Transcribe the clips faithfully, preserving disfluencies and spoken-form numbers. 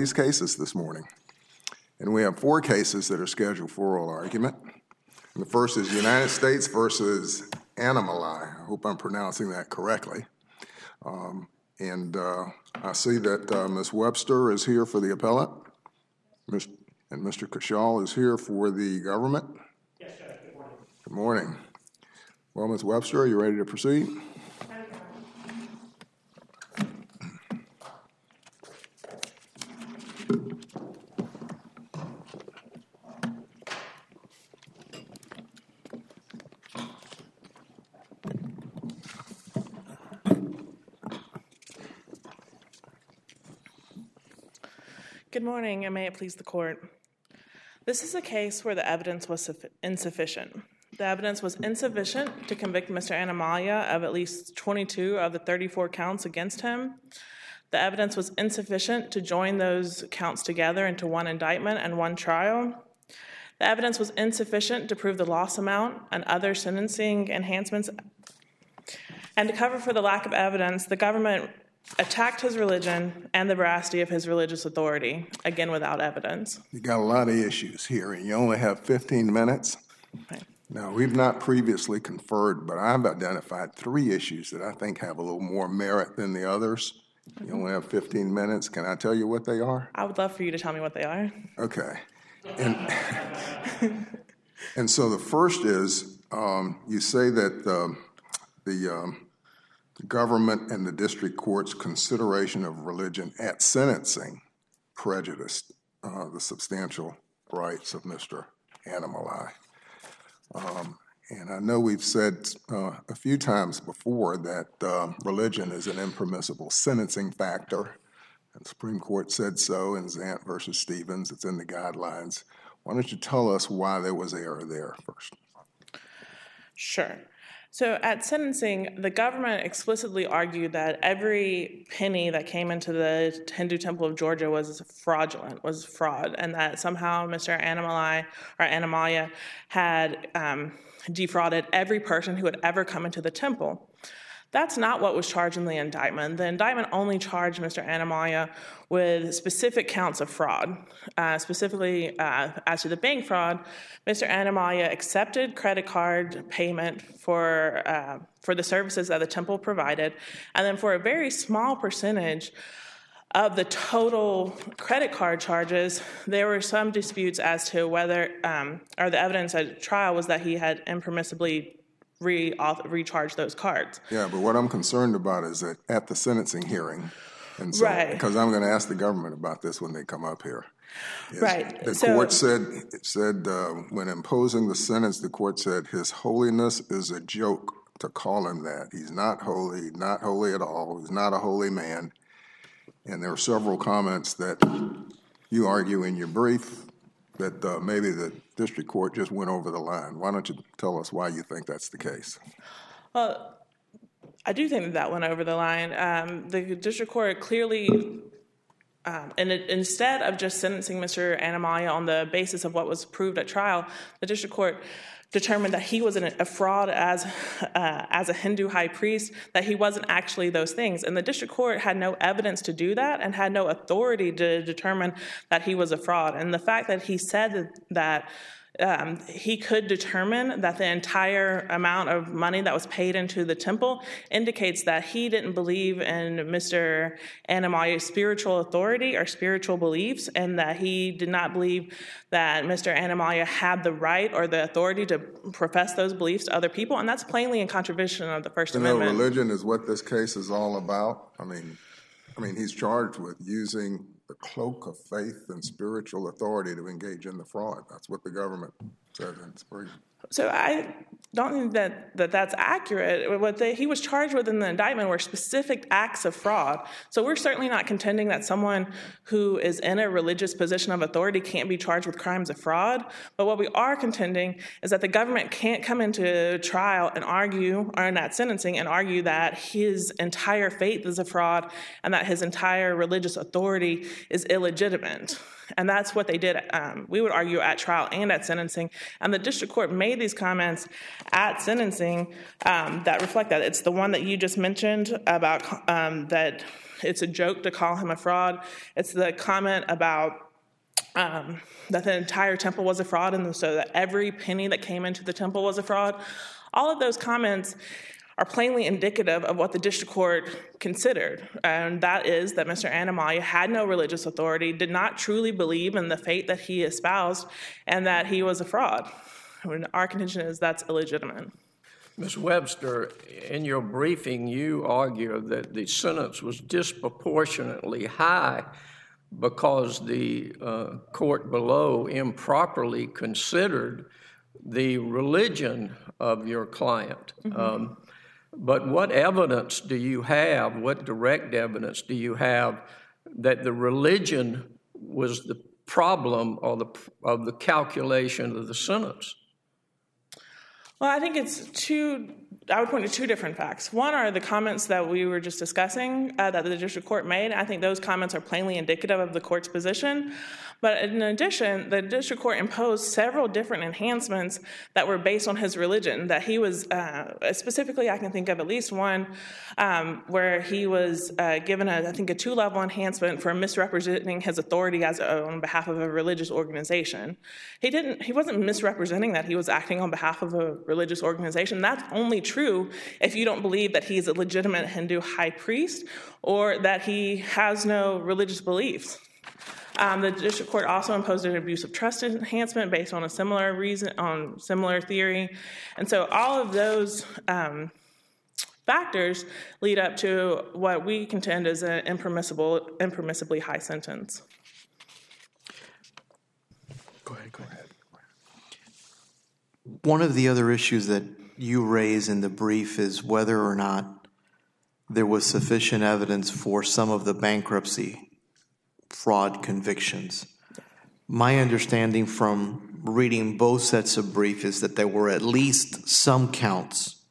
these cases this morning. And we have four cases that are scheduled for oral argument. And the first is United States versus Animali. I hope I'm pronouncing that correctly. Um, and uh, I see that uh, Miz Webster is here for the appellate, Miz and Mister Kashal is here for the government. Yes, sir. Good morning. Good morning. Well, Miz Webster, are you ready to proceed? Good morning, and may it please the court. This is a case where the evidence was insufficient. The evidence was insufficient to convict Mister Anamaya of at least twenty-two of the thirty-four counts against him. The evidence was insufficient to join those counts together into one indictment and one trial. The evidence was insufficient to prove the loss amount and other sentencing enhancements. And to cover for the lack of evidence, the government attacked his religion and the veracity of his religious authority, again without evidence. You got a lot of issues here, and you only have fifteen minutes. Okay. Now, we've not previously conferred, but I've identified three issues that I think have a little more merit than the others. Mm-hmm. You only have fifteen minutes. Can I tell you what they are? I would love for you to tell me what they are. Okay. And, and so the first is, um, you say that um, the... Um, The government and the district court's consideration of religion at sentencing prejudiced uh, the substantial rights of Mister Anamali. Um, and I know we've said uh, a few times before that uh, religion is an impermissible sentencing factor. And the Supreme Court said so in Zant versus Stevens. It's in the guidelines. Why don't you tell us why there was error there first? Sure. So at sentencing, the government explicitly argued that every penny that came into the Hindu Temple of Georgia was fraudulent, was fraud, and that somehow Mister Anamali or Anamaya had um, defrauded every person who had ever come into the temple. That's not what was charged in the indictment. The indictment only charged Mister Anamaya with specific counts of fraud. Uh, specifically, uh, as to the bank fraud, Mister Anamaya accepted credit card payment for uh, for the services that the temple provided, and then for a very small percentage of the total credit card charges, there were some disputes as to whether, um, or the evidence at trial was that he had impermissibly Re recharge those cards. Yeah, but what I'm concerned about is that at the sentencing hearing, and so, right. because I'm going to ask the government about this when they come up here. Is right. The so, court said, it said uh, when imposing the sentence, the court said his holiness is a joke to call him that. He's not holy, not holy at all. He's not a holy man. And there are several comments that you argue in your brief that uh, maybe the district court just went over the line. Why don't you tell us why you think that's the case? Well, I do think that that went over the line. Um, the district court clearly, um, and it, instead of just sentencing Mister Anamaya on the basis of what was proved at trial, the district court determined that he was an, a fraud as uh, as a Hindu high priest, that he wasn't actually those things. And the district court had no evidence to do that and had no authority to determine that he was a fraud. And the fact that he said that um, he could determine that the entire amount of money that was paid into the temple indicates that he didn't believe in Mister Anamaya's spiritual authority or spiritual beliefs, and that he did not believe that Mister Anamaya had the right or the authority to profess those beliefs to other people, and that's plainly in contravention of the First you Amendment. You know, religion is what this case is all about. I mean, I mean, he's charged with using the cloak of faith and spiritual authority to engage in the fraud. That's what the government says in its brief. So I don't think that, that that's accurate. What they, he was charged with in the indictment were specific acts of fraud. So we're certainly not contending that someone who is in a religious position of authority can't be charged with crimes of fraud. But what we are contending is that the government can't come into trial and argue, or in that sentencing, and argue that his entire faith is a fraud and that his entire religious authority is illegitimate. And that's what they did, um, we would argue, at trial and at sentencing. And the district court made these comments at sentencing um, that reflect that. It's the one that you just mentioned about um, that it's a joke to call him a fraud. It's the comment about um, that the entire temple was a fraud, and so that every penny that came into the temple was a fraud. All of those comments are plainly indicative of what the district court considered, and that is that Mister Anamaya had no religious authority, did not truly believe in the faith that he espoused, and that he was a fraud. And our contention is that's illegitimate. Miz Webster, in your briefing, you argue that the sentence was disproportionately high because the uh, court below improperly considered the religion of your client. Mm-hmm. Um, but what evidence do you have, what direct evidence do you have that the religion was the problem or the, of the calculation of the sentence? Well, I think it's two, I would point to two different facts. One are the comments that we were just discussing uh, that the district court made. I think those comments are plainly indicative of the court's position. But in addition, the district court imposed several different enhancements that were based on his religion, that he was, uh, specifically I can think of at least one, um, where he was uh, given, a, I think, a two-level enhancement for misrepresenting his authority as a, on behalf of a religious organization. He didn't, he wasn't misrepresenting that he was acting on behalf of a religious organization. That's only true if you don't believe that he's a legitimate Hindu high priest or that he has no religious beliefs. Um, the district court also imposed an abuse of trust enhancement based on a similar reason, on similar theory, and so all of those um, factors lead up to what we contend is an impermissible, impermissibly high sentence. Go ahead. Go ahead. One of the other issues that you raise in the brief is whether or not there was sufficient evidence for some of the bankruptcy fraud convictions. My understanding from reading both sets of brief is that there were at least some counts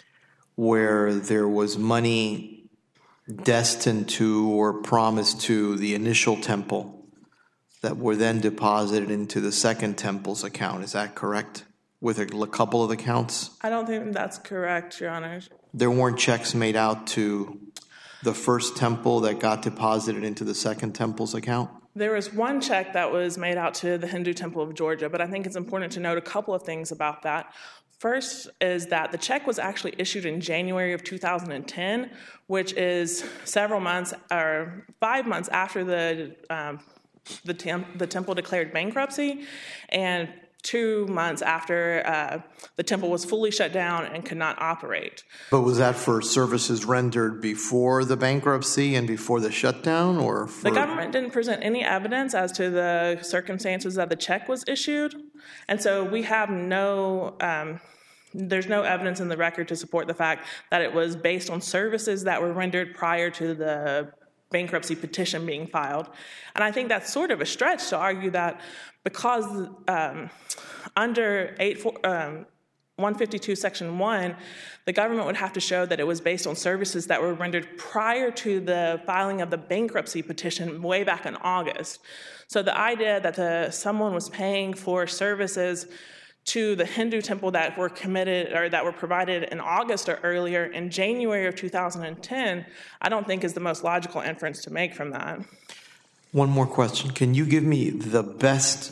where there was money destined to or promised to the initial temple that were then deposited into the second temple's account. Is that correct? With a couple of the counts? I don't think that's correct, Your Honor. There weren't checks made out to the first temple that got deposited into the second temple's account? There was one check that was made out to the Hindu Temple of Georgia, but I think it's important to note a couple of things about that. First is that the check was actually issued in January of two thousand ten, which is several months or five months after the um, the, temp- the temple declared bankruptcy, and two months after uh, the temple was fully shut down and could not operate. But was that for services rendered before the bankruptcy and before the shutdown, or for... The government didn't present any evidence as to the circumstances that the check was issued, and so we have no... Um, there's no evidence in the record to support the fact that it was based on services that were rendered prior to the bankruptcy petition being filed. And I think that's sort of a stretch to argue that because um, under eight, um, one fifty-two Section one, the government would have to show that it was based on services that were rendered prior to the filing of the bankruptcy petition way back in August. So the idea that the, someone was paying for services to the Hindu temple that were committed or that were provided in August or earlier in January of two thousand ten, I don't think is the most logical inference to make from that. One more question. Can you give me the best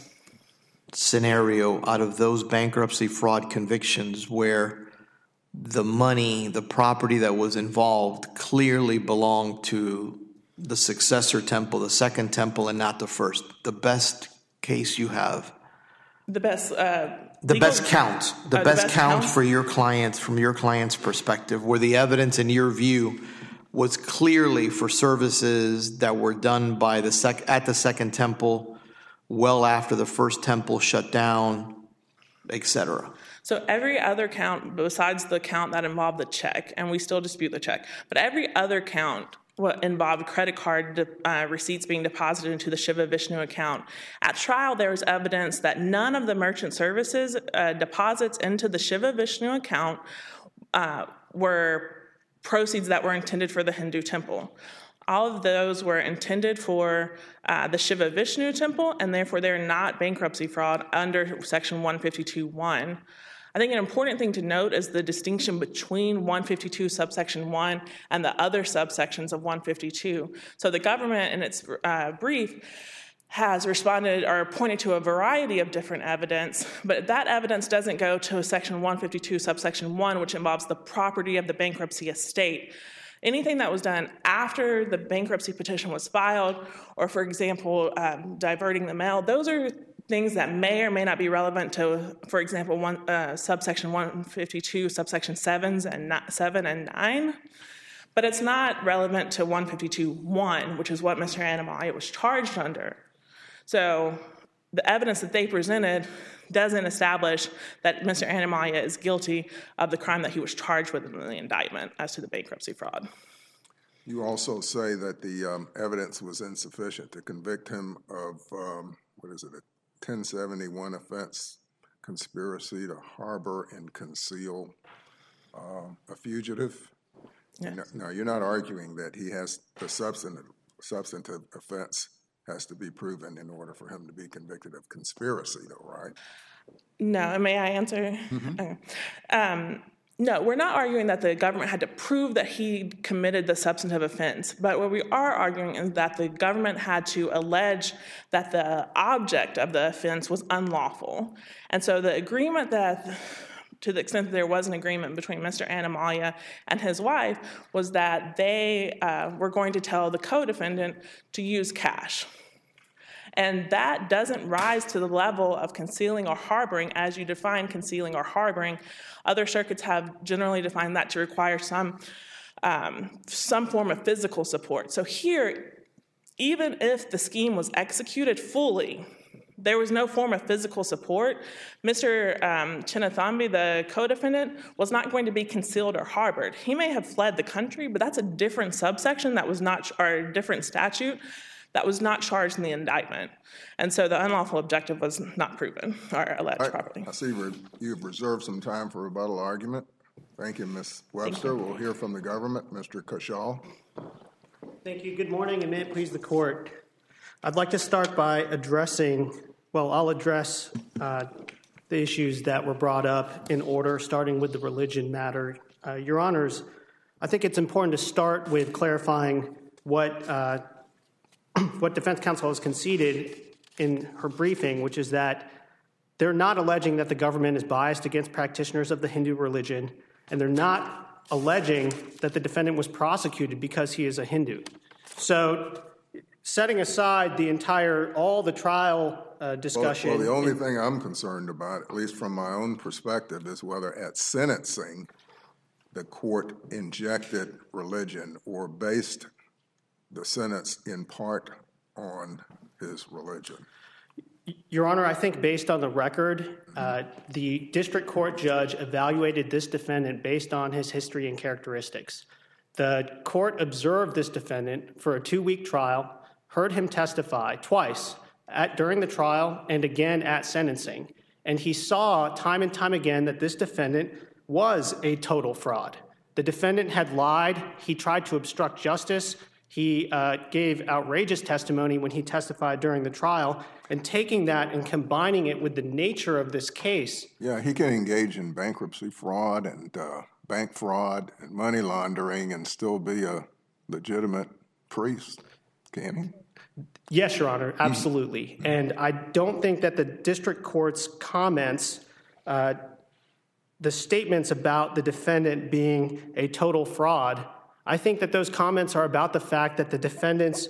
scenario out of those bankruptcy fraud convictions where the money, the property that was involved clearly belonged to the successor temple, the second temple, and not the first? The best case you have? The best... Uh, The legal, best count, the, uh, best, the best count, count for your clients, from your client's perspective, where the evidence in your view was clearly for services that were done by the sec- at the second temple well after the first temple shut down, et cetera. So every other count besides the count that involved the check, and we still dispute the check, but every other count what involved credit card uh, receipts being deposited into the Shiva Vishnu account. At trial, there was evidence that none of the merchant services uh, deposits into the Shiva Vishnu account uh, were proceeds that were intended for the Hindu temple. All of those were intended for uh, the Shiva Vishnu temple, and therefore they're not bankruptcy fraud under Section one fifty-two one. I think an important thing to note is the distinction between one fifty-two subsection one and the other subsections of one fifty-two. So the government in its uh, brief has responded or pointed to a variety of different evidence, but that evidence doesn't go to section one fifty-two subsection one, which involves the property of the bankruptcy estate. Anything that was done after the bankruptcy petition was filed, or for example, um, diverting the mail, those are things that may or may not be relevant to, for example, one uh, subsection one fifty-two, subsection sevens and not, seven and nine. But it's not relevant to one fifty-two one, which is what Mister Anamalia was charged under. So the evidence that they presented doesn't establish that Mister Anamalia is guilty of the crime that he was charged with in the indictment as to the bankruptcy fraud. You also say that the um, evidence was insufficient to convict him of, um, what is it, a ten seventy-one offense, conspiracy to harbor and conceal uh, a fugitive. Yes. Now, you're not arguing that he has the substantive, substantive offense has to be proven in order for him to be convicted of conspiracy, though, right? No, and may I answer? Mm-hmm. Okay. Um, no, we're not arguing that the government had to prove that he committed the substantive offense, but what we are arguing is that the government had to allege that the object of the offense was unlawful. And so the agreement that, to the extent that there was an agreement between Mister Anamalia and his wife, was that they uh, were going to tell the co-defendant to use cash. And that doesn't rise to the level of concealing or harboring as you define concealing or harboring. Other circuits have generally defined that to require some, um, some form of physical support. So here, even if the scheme was executed fully, there was no form of physical support. Mister Um, Chinnathambi, the co-defendant, was not going to be concealed or harbored. He may have fled the country, but that's a different subsection that was not, or a different statute that was not charged in the indictment. And so the unlawful objective was not proven or alleged I, properly. I see you've reserved some time for rebuttal argument. Thank you, Miz Webster. We'll hear from the government. Mister Kushal. Thank you. Good morning, and may it please the court. I'd like to start by addressing, well, I'll address uh, the issues that were brought up in order, starting with the religion matter. Uh, Your Honors, I think it's important to start with clarifying what uh, what defense counsel has conceded in her briefing, which is that they're not alleging that the government is biased against practitioners of the Hindu religion, and they're not alleging that the defendant was prosecuted because he is a Hindu. So setting aside the entire, all the trial uh, discussion. Well, well, the only thing I'm concerned about, at least from my own perspective, is whether at sentencing the court injected religion or based the sentence in part on his religion. Your Honor, I think based on the record, uh, the district court judge evaluated this defendant based on his history and characteristics. The court observed this defendant for a two-week trial, heard him testify twice at, during the trial and again at sentencing. And he saw time and time again that this defendant was a total fraud. The defendant had lied. He tried to obstruct justice. He uh, gave outrageous testimony when he testified during the trial, and taking that and combining it with the nature of this case. Yeah, he can engage in bankruptcy fraud and uh, bank fraud and money laundering and still be a legitimate priest, can he? Yes, Your Honor, absolutely. Mm-hmm. And I don't think that the district court's comments, uh, the statements about the defendant being a total fraud, I think that those comments are about the fact that the defendant's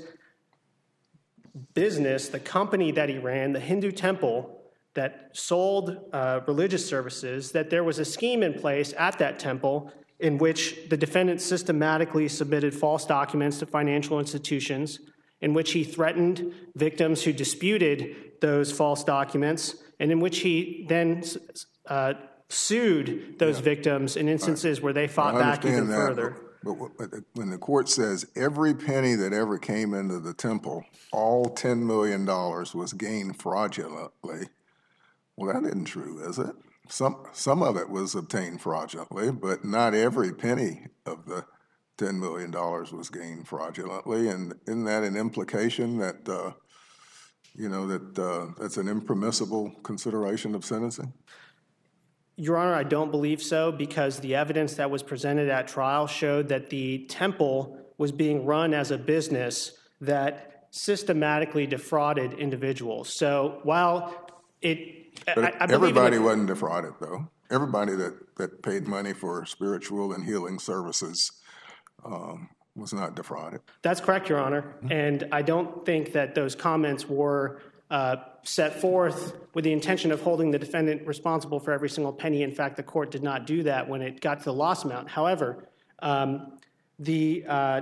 business, the company that he ran, the Hindu temple that sold uh, religious services, that there was a scheme in place at that temple in which the defendant systematically submitted false documents to financial institutions, in which he threatened victims who disputed those false documents, and in which he then uh, sued those yeah. victims in instances I, where they fought back even that, further. But, but when the court says every penny that ever came into the temple, all ten million dollars was gained fraudulently, well, that isn't true, is it? Some, some of it was obtained fraudulently, but not every penny of the ten million dollars was gained fraudulently. And isn't that an implication that, uh, you know, that uh, that's an impermissible consideration of sentencing? Your Honor, I don't believe so because the evidence that was presented at trial showed that the temple was being run as a business that systematically defrauded individuals. So while it, But I, I everybody believe in wasn't defrauded, though. Everybody that, that paid money for spiritual and healing services um, was not defrauded. That's correct, Your Honor. Mm-hmm. And I don't think that those comments were uh, set forth with the intention of holding the defendant responsible for every single penny. In fact, the court did not do that when it got to the loss amount. However, um, the, uh,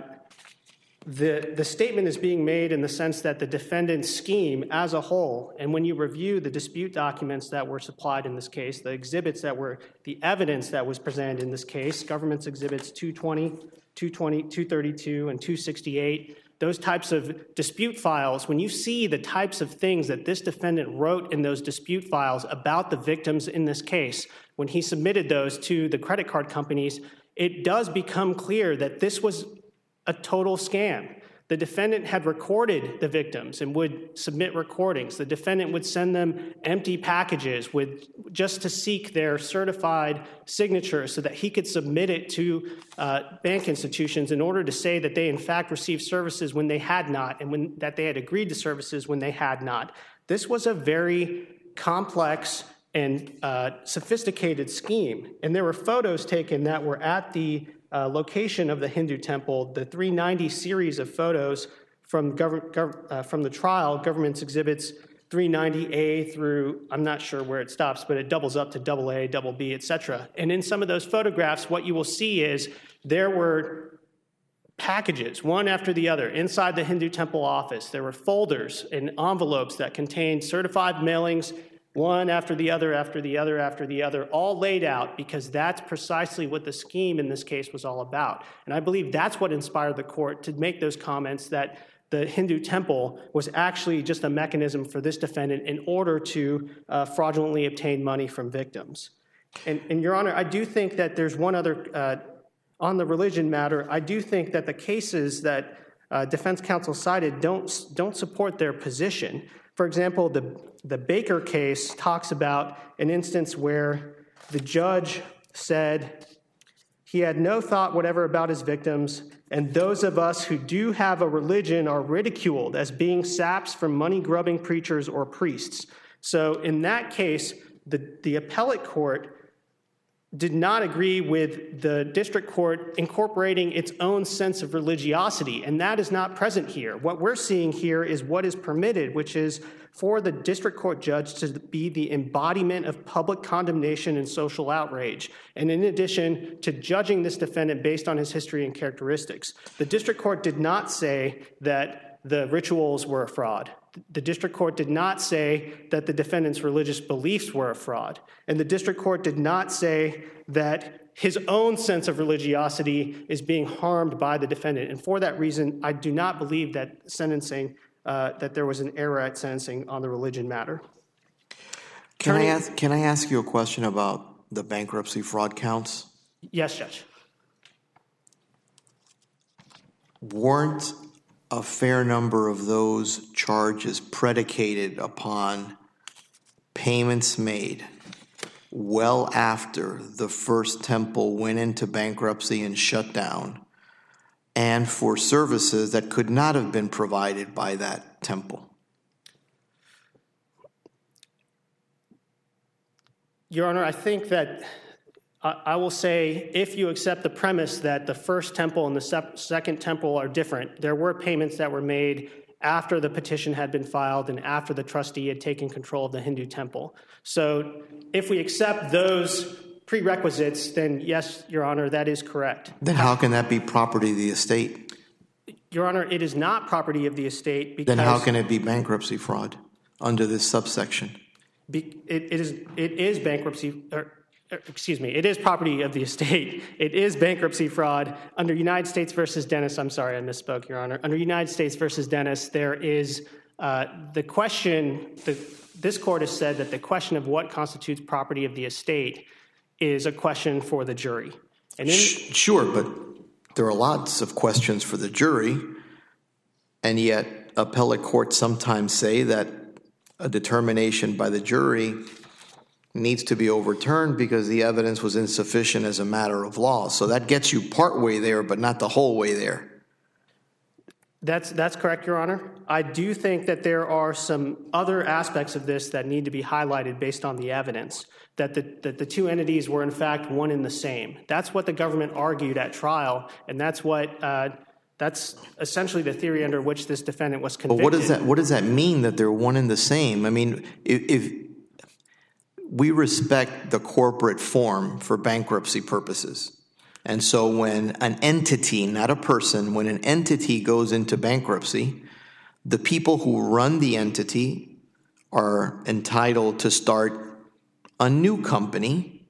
the, the statement is being made in the sense that the defendant's scheme as a whole, and when you review the dispute documents that were supplied in this case, the exhibits that were, the evidence that was presented in this case, government's exhibits two twenty, two twenty, two thirty-two, and two sixty-eight, those types of dispute files, when you see the types of things that this defendant wrote in those dispute files about the victims in this case, when he submitted those to the credit card companies, it does become clear that this was a total scam. The defendant had recorded the victims and would submit recordings. The defendant would send them empty packages with just to seek their certified signature so that he could submit it to uh, bank institutions in order to say that they in fact received services when they had not and when, that they had agreed to services when they had not. This was a very complex and uh, sophisticated scheme. And there were photos taken that were at the Uh, location of the Hindu temple, the three ninety series of photos from, gov- gov- uh, from the trial, government's exhibits three ninety A through, I'm not sure where it stops, but it doubles up to double A, double B, et cetera. And in some of those photographs, what you will see is there were packages, one after the other, inside the Hindu temple office. There were folders and envelopes that contained certified mailings, one after the other, after the other, after the other, all laid out because that's precisely what the scheme in this case was all about. And I believe that's what inspired the court to make those comments that the Hindu temple was actually just a mechanism for this defendant in order to uh, fraudulently obtain money from victims. And, and Your Honor, I do think that there's one other, uh, on the religion matter, I do think that the cases that uh, defense counsel cited don't, don't support their position. For example, the, the Baker case talks about an instance where the judge said he had no thought whatever about his victims, and those of us who do have a religion are ridiculed as being saps from money-grubbing preachers or priests. So in that case, the, the appellate court did not agree with the district court incorporating its own sense of religiosity, and that is not present here. What we're seeing here is what is permitted, which is for the district court judge to be the embodiment of public condemnation and social outrage, and in addition to judging this defendant based on his history and characteristics. The district court did not say that the rituals were a fraud. The district court did not say that the defendant's religious beliefs were a fraud. And the district court did not say that his own sense of religiosity is being harmed by the defendant. And for that reason, I do not believe that sentencing, uh, that there was an error at sentencing on the religion matter. Can I ask, can I ask you a question about the bankruptcy fraud counts? Yes, Judge. Weren't a fair number of those charges predicated upon payments made well after the first temple went into bankruptcy and shut down, and for services that could not have been provided by that temple? Your Honor, I think that I will say, if you accept the premise that the first temple and the sep- second temple are different, there were payments that were made after the petition had been filed and after the trustee had taken control of the Hindu temple. So if we accept those prerequisites, then yes, Your Honor, that is correct. Then how can that be property of the estate? Your Honor, it is not property of the estate because... Then how can it be bankruptcy fraud under this subsection? Be, it, it is it is bankruptcy... Or, Excuse me, it is property of the estate. It is bankruptcy fraud. Under United States versus Dennis, I'm sorry, I misspoke, Your Honor. Under United States versus Dennis, there is uh, the question, the, this court has said that the question of what constitutes property of the estate is a question for the jury. And in, sure, but there are lots of questions for the jury, and yet appellate courts sometimes say that a determination by the jury needs to be overturned because the evidence was insufficient as a matter of law. So that gets you partway there, but not the whole way there. That's that's correct, Your Honor. I do think that there are some other aspects of this that need to be highlighted based on the evidence, that the, that the two entities were in fact one and the same. That's what the government argued at trial, and that's what uh, that's essentially the theory under which this defendant was convicted. But what does that what does that mean, that they're one and the same? I mean, if, if we respect the corporate form for bankruptcy purposes. And so when an entity, not a person, when an entity goes into bankruptcy, the people who run the entity are entitled to start a new company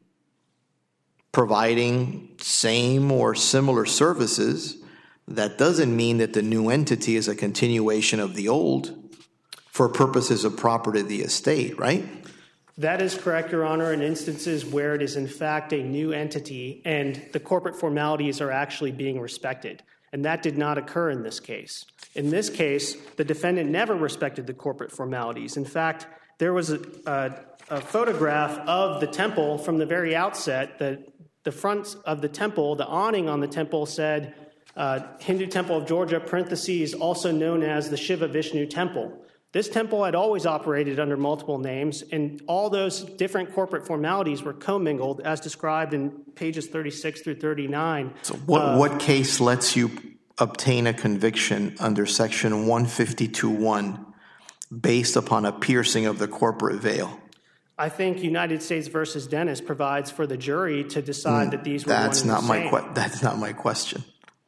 providing same or similar services. That doesn't mean that the new entity is a continuation of the old for purposes of property of the estate, right? That is correct, Your Honor, in instances where it is in fact a new entity and the corporate formalities are actually being respected. And that did not occur in this case. In this case, the defendant never respected the corporate formalities. In fact, there was a, a, a photograph of the temple from the very outset. The, the front of the temple, the awning on the temple said, uh, Hindu Temple of Georgia, parentheses, also known as the Shiva Vishnu Temple. This temple had always operated under multiple names, and all those different corporate formalities were commingled as described in pages thirty-six through thirty-nine. So what, uh, what case lets you obtain a conviction under section one fifty-two one based upon a piercing of the corporate veil? I think United States versus Dennis provides for the jury to decide mm, that these were that's one and not the my same. que- That's not my question.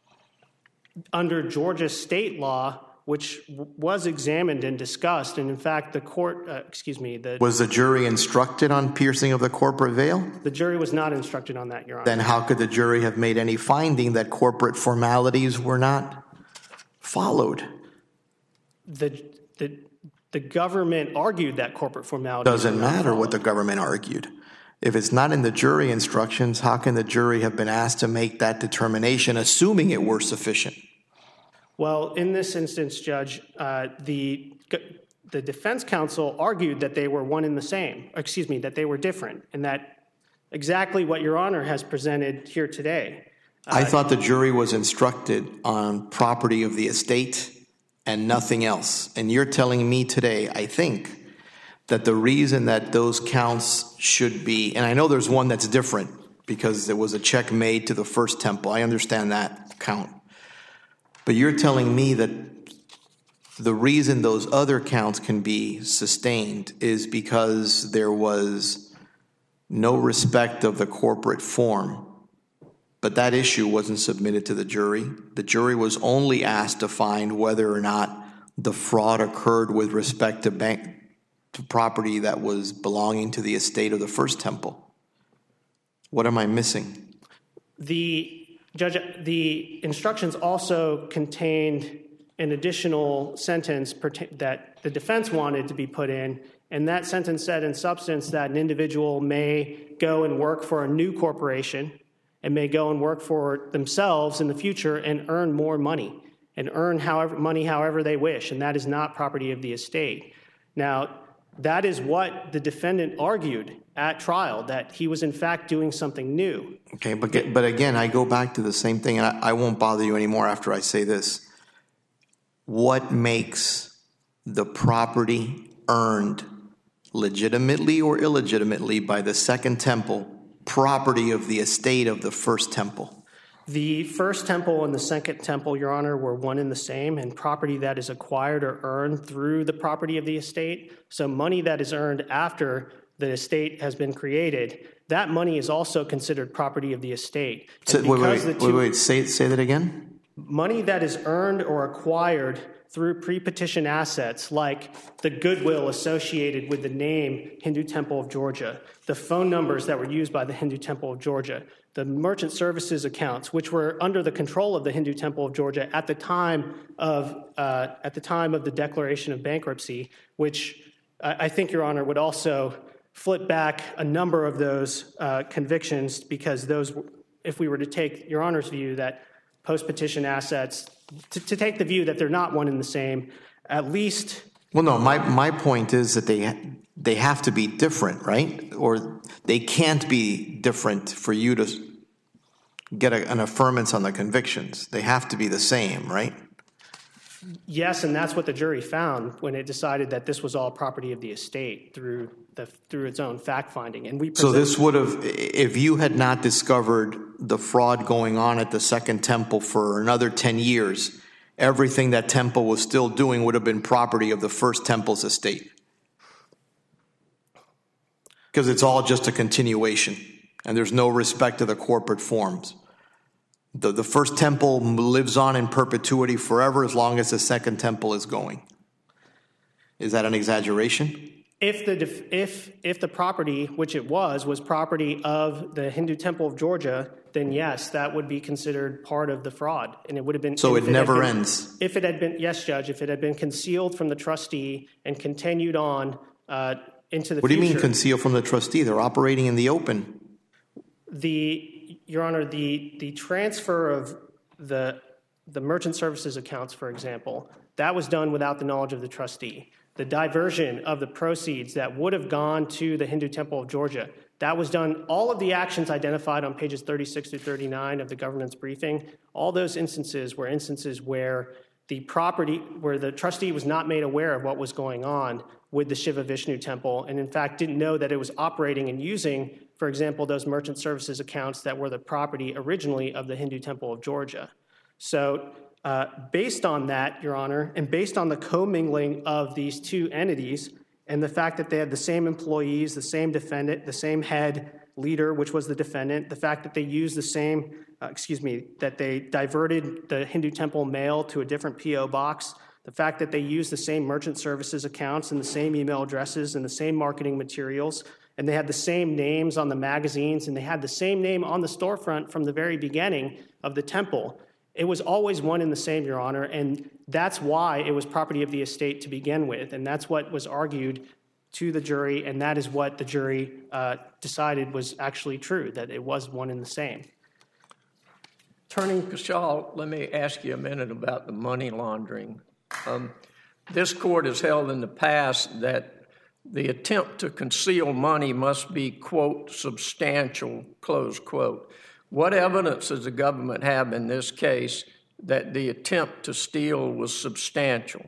Under Georgia state law, which was examined and discussed, and in fact, the court, uh, excuse me, the was the jury instructed on piercing of the corporate veil? The jury was not instructed on that, Your Honor. Then how could the jury have made any finding that corporate formalities were not followed? The the the government argued that corporate formalities doesn't matter what the government argued. If it's not in the jury instructions, how can the jury have been asked to make that determination, assuming it were sufficient? Well, in this instance, Judge, uh, the the defense counsel argued that they were one and the same. Excuse me, that they were different, and that exactly what Your Honor has presented here today. Uh, I thought the jury was instructed on property of the estate and nothing else. And you're telling me today, I think, that the reason that those counts should be, and I know there's one that's different because there was a check made to the first temple. I understand that count. But you're telling me that the reason those other counts can be sustained is because there was no respect of the corporate form. But that issue wasn't submitted to the jury. The jury was only asked to find whether or not the fraud occurred with respect to bank to property that was belonging to the estate of the first temple. What am I missing? The Judge, the instructions also contained an additional sentence that the defense wanted to be put in, and that sentence said in substance that an individual may go and work for a new corporation and may go and work for themselves in the future and earn more money and earn however money however they wish, and that is not property of the estate. Now, that is what the defendant argued at trial, that he was in fact doing something new. Okay, but get, but again, I go back to the same thing, and I, I won't bother you anymore after I say this. What makes the property earned legitimately or illegitimately by the second temple property of the estate of the first temple? The first temple and the second temple, Your Honor, were one and the same, and property that is acquired or earned through the property of the estate. So money that is earned after the estate has been created, that money is also considered property of the estate. So, wait, wait, wait, two, wait, wait, say, say that again? Money that is earned or acquired through pre-petition assets like the goodwill associated with the name Hindu Temple of Georgia, the phone numbers that were used by the Hindu Temple of Georgia, the merchant services accounts, which were under the control of the Hindu Temple of Georgia at the time of uh, at the time of the declaration of bankruptcy, which I think, Your Honor, would also flip back a number of those uh, convictions, because those, if we were to take Your Honor's view that post-petition assets, to, to take the view that they're not one and the same, at least. Well, no, my, my point is that they they have to be different, right? Or they can't be different for you to get a, an affirmance on the convictions. They have to be the same, right? Yes, and that's what the jury found when it decided that this was all property of the estate through the through its own fact finding. And we so this would have, if you had not discovered the fraud going on at the Second Temple for another ten years, everything that Temple was still doing would have been property of the First Temple's estate. Because it's all just a continuation, and there's no respect to the corporate forms. The, the First Temple lives on in perpetuity forever as long as the Second Temple is going. Is that an exaggeration? If the if if the property, which it was, was property of the Hindu Temple of Georgia, then yes, that would be considered part of the fraud, and it would have been. So it, it never been, ends. If it had been, yes, Judge, if it had been concealed from the trustee and continued on uh, into the. What do future, you mean concealed from the trustee? They're operating in the open. The Your Honor, the the transfer of the the merchant services accounts, for example, that was done without the knowledge of the trustee. The diversion of the proceeds that would have gone to the Hindu Temple of Georgia, that was done, all of the actions identified on pages thirty-six through thirty-nine of the government's briefing, all those instances were instances where the property, where the trustee was not made aware of what was going on with the Shiva Vishnu Temple, and in fact didn't know that it was operating and using, for example, those merchant services accounts that were the property originally of the Hindu Temple of Georgia. So uh, based on that, Your Honor, and based on the commingling of these two entities and the fact that they had the same employees, the same defendant, the same head leader, which was the defendant, the fact that they used the same, uh, excuse me, that they diverted the Hindu Temple mail to a different P O box, the fact that they used the same merchant services accounts and the same email addresses and the same marketing materials, and they had the same names on the magazines, and they had the same name on the storefront from the very beginning of the temple. It was always one and the same, Your Honor, and that's why it was property of the estate to begin with, and that's what was argued to the jury, and that is what the jury uh, decided was actually true, that it was one and the same. Turning... Shaw, let me ask you a minute about the money laundering. Um, this court has held in the past that the attempt to conceal money must be, quote, substantial, close quote. What evidence does the government have in this case that the attempt to steal was substantial?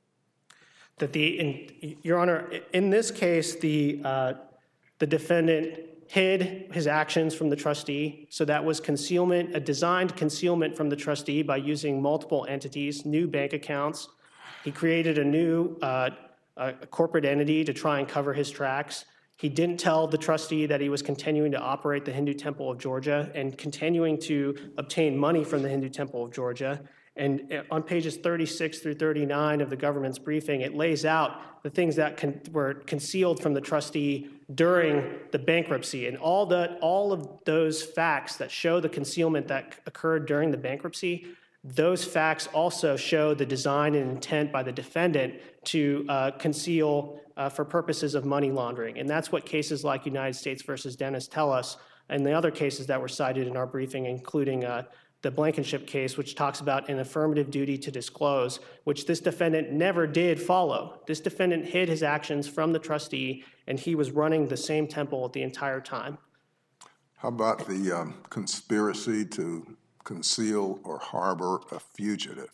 That the, in, Your Honor, in this case, the uh, the defendant hid his actions from the trustee, so that was concealment, a designed concealment from the trustee by using multiple entities, new bank accounts. He created a new uh, a corporate entity to try and cover his tracks. He didn't tell the trustee that he was continuing to operate the Hindu Temple of Georgia and continuing to obtain money from the Hindu Temple of Georgia. And on pages thirty-six through thirty-nine of the government's briefing, it lays out the things that con- were concealed from the trustee during the bankruptcy. And all, the, all of those facts that show the concealment that occurred during the bankruptcy, those facts also show the design and intent by the defendant to uh, conceal uh, for purposes of money laundering. And that's what cases like United States versus Dennis tell us, and the other cases that were cited in our briefing, including uh, the Blankenship case, which talks about an affirmative duty to disclose, which this defendant never did follow. This defendant hid his actions from the trustee, and he was running the same temple the entire time. How about the um, conspiracy to conceal or harbor a fugitive?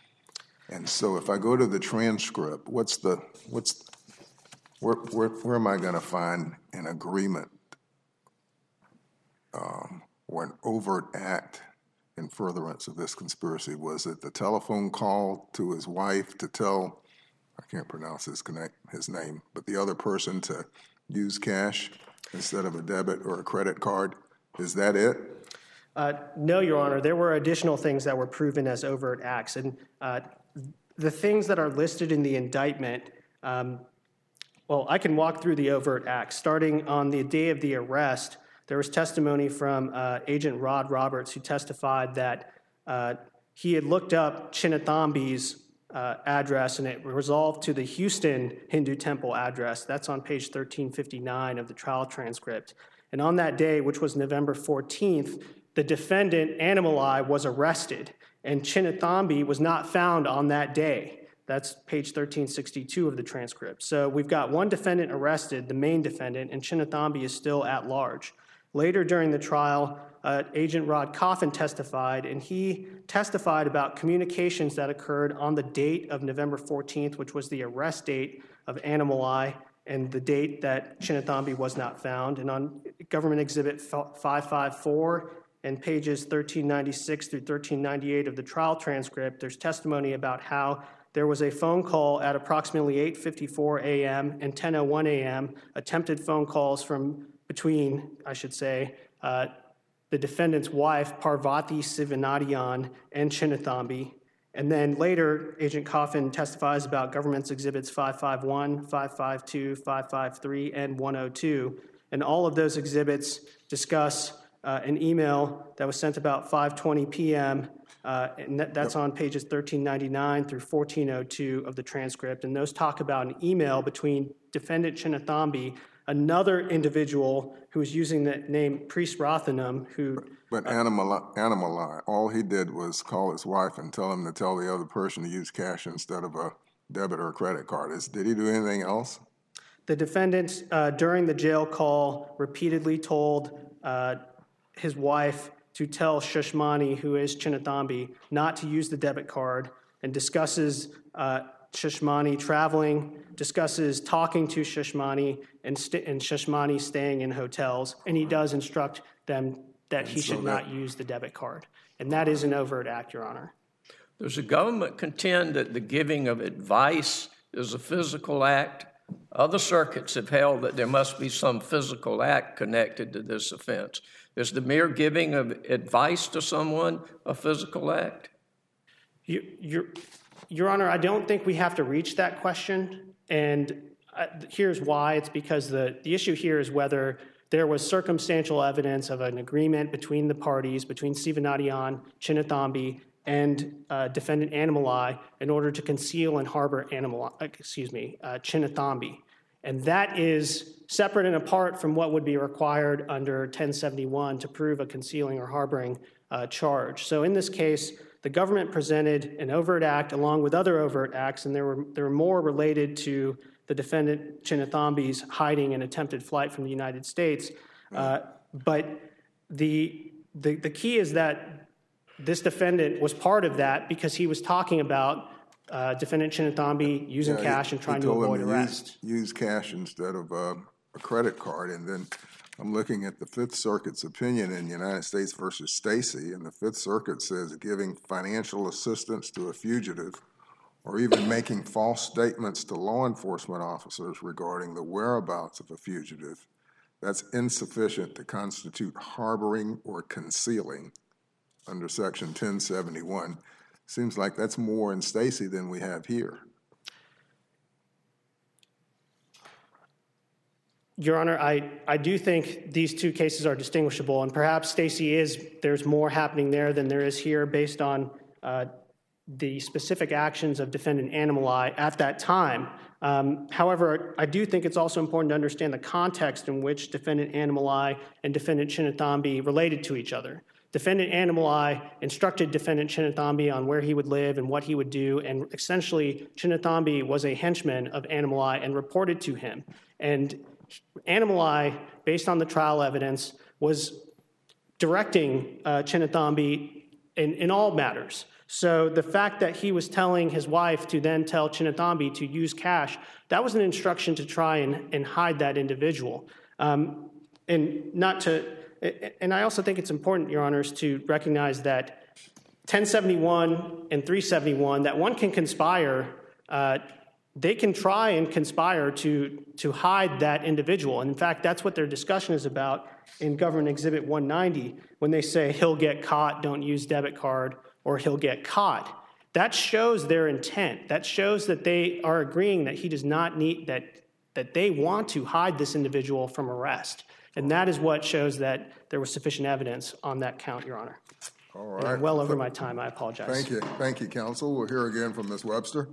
And so if I go to the transcript, what's the, what's, where, where, where am I going to find an agreement um, or an overt act in furtherance of this conspiracy? Was it the telephone call to his wife to tell, I can't pronounce his, connect, his name, but the other person to use cash instead of a debit or a credit card? Is that it? Uh, no, Your Honor. There were additional things that were proven as overt acts. And uh, the things that are listed in the indictment, um, well, I can walk through the overt acts. Starting on the day of the arrest, there was testimony from uh, Agent Rod Roberts, who testified that uh, he had looked up Chinnathambi's uh, address, and it resolved to the Houston Hindu Temple address. That's on page thirteen fifty-nine of the trial transcript. And on that day, which was November fourteenth, the defendant, Animalai, was arrested, and Chinnathambi was not found on that day. That's page thirteen sixty-two of the transcript. So we've got one defendant arrested, the main defendant, and Chinnathamby is still at large. Later during the trial, uh, Agent Rod Coffin testified, and he testified about communications that occurred on the date of November fourteenth, which was the arrest date of Animal-Eye, and the date that Chinnathamby was not found. And on Government Exhibit five fifty-four and pages thirteen ninety-six through thirteen ninety-eight of the trial transcript, there's testimony about how there was a phone call at approximately eight fifty-four a m and ten oh one a m, attempted phone calls from between, I should say, uh, the defendant's wife, Parvati Sivanadian, and Chinnathamby. And then later, Agent Coffin testifies about Government's Exhibits five fifty-one, five fifty-two, five fifty-three, and one oh two. And all of those exhibits discuss uh, an email that was sent about five twenty p m, uh, and that, that's on pages thirteen ninety-nine through fourteen oh two of the transcript. And those talk about an email between Defendant Chinnathamby, another individual who was using the name Priest Rothenham, who... But Animal, Animal-Eye, all he did was call his wife and tell him to tell the other person to use cash instead of a debit or a credit card. Is, did he do anything else? The defendant, uh, during the jail call, repeatedly told uh, his wife to tell Shushmani, who is Chinnathamby, not to use the debit card, and discusses uh, Shushmani traveling, discusses talking to Shushmani, and, st- and Shushmani staying in hotels, and he does instruct them that he should not use the debit card. And that is an overt act, Your Honor. Does the government contend that the giving of advice is a physical act? Other circuits have held that there must be some physical act connected to this offense. Is the mere giving of advice to someone a physical act? You, Your, Your Honor, I don't think we have to reach that question. And uh, here's why. It's because the, the issue here is whether there was circumstantial evidence of an agreement between the parties, between Sivanadian, Chinnathamby, and uh, defendant Animal-Eye in order to conceal and harbor Animal, excuse me, uh, Chinnathamby. And that is separate and apart from what would be required under ten seventy-one to prove a concealing or harboring uh, charge. So in this case, the government presented an overt act along with other overt acts, and there were, there were more related to the defendant Chinnathamby's hiding and attempted flight from the United States. Uh, but the, the, the key is that this defendant was part of that because he was talking about uh, defendant Chinnathamby using yeah, cash he, and trying he to told avoid him to arrest. Use, use cash instead of uh, a credit card. And then I'm looking at the Fifth Circuit's opinion in United States versus Stacy, and the Fifth Circuit says giving financial assistance to a fugitive or even making false statements to law enforcement officers regarding the whereabouts of a fugitive, that's insufficient to constitute harboring or concealing under Section ten seventy-one. Seems like that's more in Stacy than we have here. Your Honor, I, I do think these two cases are distinguishable, and perhaps Stacy is, there's more happening there than there is here based on uh, the specific actions of defendant Animal-Eye at that time. Um, however, I do think it's also important to understand the context in which defendant Animal-Eye and defendant Chinnathamby related to each other. Defendant Animal-Eye instructed defendant Chinnathamby on where he would live and what he would do, and essentially Chinnathamby was a henchman of Animal-Eye and reported to him. And Animal-Eye, based on the trial evidence, was directing uh, Chinnathamby in, in all matters. So the fact that he was telling his wife to then tell Chinnathamby to use cash, that was an instruction to try and, and hide that individual. Um, and not to, and I also think it's important, Your Honors, to recognize that ten seventy-one and three seventy-one, that one can conspire, uh, they can try and conspire to, to hide that individual. And in fact, that's what their discussion is about in Government Exhibit one ninety, when they say he'll get caught, don't use debit card, or he'll get caught. That shows their intent. That shows that they are agreeing that he does not need, that, that they want to hide this individual from arrest. And that is what shows that there was sufficient evidence on that count, Your Honor. All right. And well over my time, I apologize. Thank you. Thank you, counsel. We'll hear again from Miz Webster.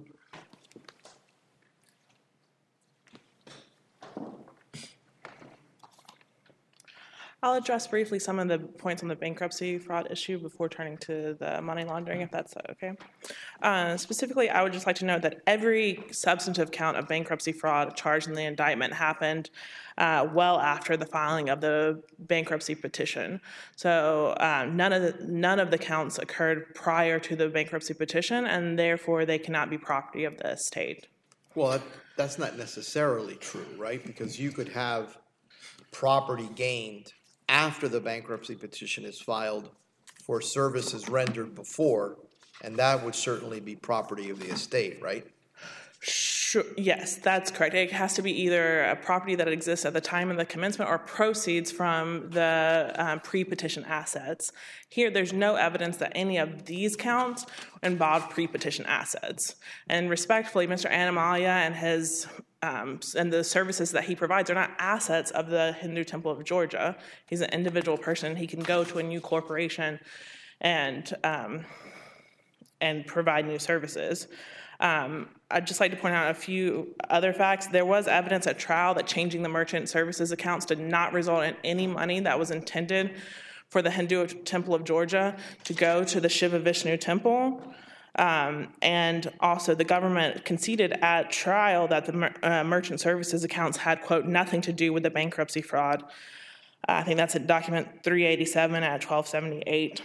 I'll address briefly some of the points on the bankruptcy fraud issue before turning to the money laundering, if that's okay. Uh, specifically, I would just like to note that every substantive count of bankruptcy fraud charged in the indictment happened uh, well after the filing of the bankruptcy petition. So uh, none of the, none of the counts occurred prior to the bankruptcy petition, and therefore they cannot be property of the estate. Well, that, that's not necessarily true, right? Because you could have property gained after the bankruptcy petition is filed for services rendered before, and that would certainly be property of the estate, right? Sure. Yes, that's correct. It has to be either a property that exists at the time of the commencement or proceeds from the um, pre-petition assets. Here, there's no evidence that any of these counts involved pre-petition assets. And respectfully, Mister Anamalia and his um, and the services that he provides are not assets of the Hindu Temple of Georgia. He's an individual person. He can go to a new corporation and um, and provide new services. Um, I'd just like to point out a few other facts. There was evidence at trial that changing the merchant services accounts did not result in any money that was intended for the Hindu Temple of Georgia to go to the Shiva Vishnu Temple. Um, and also the government conceded at trial that the mer- uh, merchant services accounts had, quote, nothing to do with the bankruptcy fraud. Uh, I think that's at document three eighty-seven at twelve seventy-eight.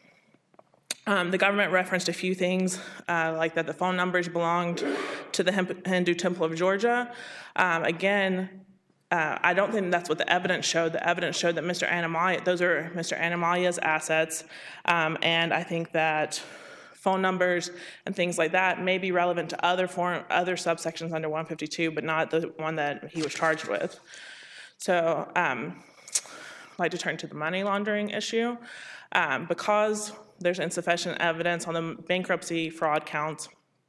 Um, the government referenced a few things, uh, like that the phone numbers belonged to the Hindu Temple of Georgia. Um, again, uh, I don't think that's what the evidence showed. The evidence showed that Mister Anamalia, those are Mister Anamalia's assets, um, and I think that phone numbers and things like that may be relevant to other form, other subsections under one fifty-two, but not the one that he was charged with. So um, I'd like to turn to the money laundering issue. Um, because there's insufficient evidence on the bankruptcy fraud counts,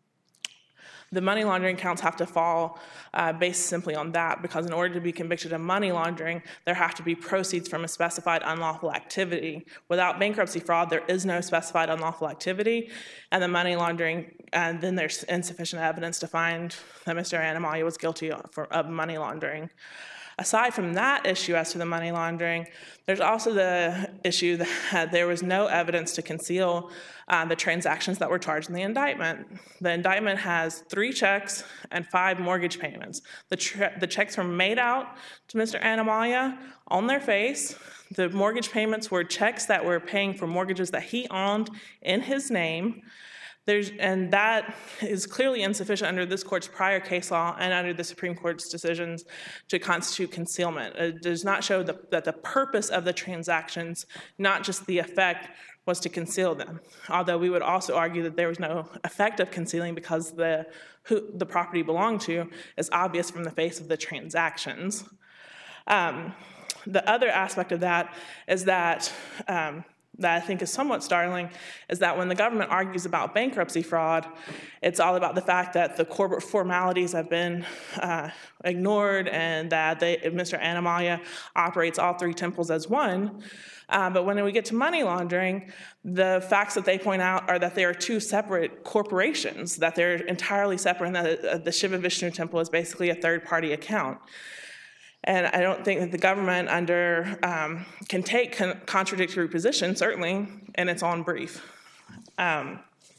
the money laundering counts have to fall uh, based simply on that, because in order to be convicted of money laundering, there have to be proceeds from a specified unlawful activity. Without bankruptcy fraud, there is no specified unlawful activity, and the money laundering, and then there's insufficient evidence to find that Mister Anamalia was guilty of, of money laundering. Aside from that issue as to the money laundering, there's also the issue that there was no evidence to conceal uh, the transactions that were charged in the indictment. The indictment has three checks and five mortgage payments. The, tre- the checks were made out to Mister Anamalia on their face. The mortgage payments were checks that were paying for mortgages that he owned in his name. There's, and that is clearly insufficient under this court's prior case law and under the Supreme Court's decisions to constitute concealment. It does not show the, that the purpose of the transactions, not just the effect, was to conceal them. Although we would also argue that there was no effect of concealing because the, who the property belonged to is obvious from the face of the transactions. Um, the other aspect of that is that um, that I think is somewhat startling is that when the government argues about bankruptcy fraud, it's all about the fact that the corporate formalities have been uh, ignored and that they, Mister Anamalia operates all three temples as one. Uh, but when we get to money laundering, the facts that they point out are that there are two separate corporations, that they're entirely separate, and that uh, the Shiva Vishnu Temple is basically a third-party account. And I don't think that the government under um, can take con- contradictory positions, certainly, in its own brief. Um,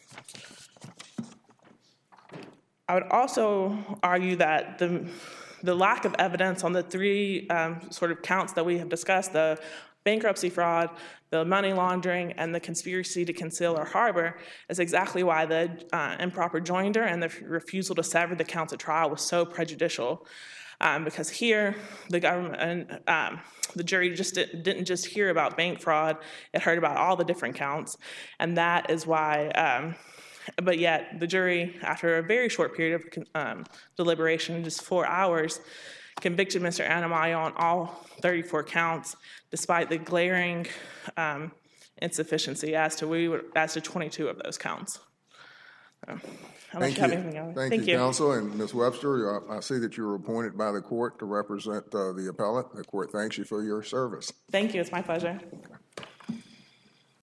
I would also argue that the, the lack of evidence on the three um, sort of counts that we have discussed, the bankruptcy fraud, the money laundering, and the conspiracy to conceal or harbor, is exactly why the uh, improper joinder and the refusal to sever the counts at trial was so prejudicial. Um, because here, the government and um, the jury just didn't, didn't just hear about bank fraud; it heard about all the different counts, and that is why. Um, but yet, the jury, after a very short period of um, deliberation, just four hours, convicted Mister Anamalia on all thirty-four counts, despite the glaring um, insufficiency as to we would, as to twenty-two of those counts. So, Thank you. Thank, Thank you, you, counsel. And Miz Webster, uh, I see that you were appointed by the court to represent uh, the appellant. The court thanks you for your service. Thank you. It's my pleasure.